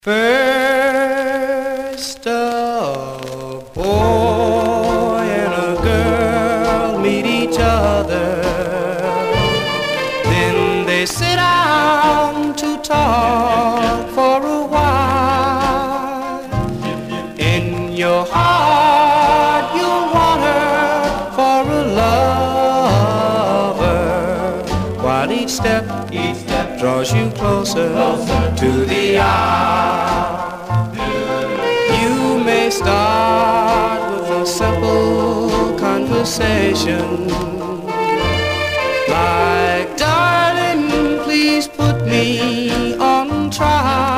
First a boy and a girl meet each other, then they sit down to talk for a while. In your heart you'll want her for a lover, while each step draws you closer to the hour. You may start with a simple conversation like, darling, please put me on trial.